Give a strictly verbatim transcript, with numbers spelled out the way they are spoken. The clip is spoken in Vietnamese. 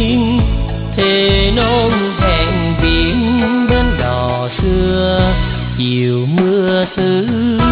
duyên thề non hẹn biển bên đò xưa chiều mưa xứ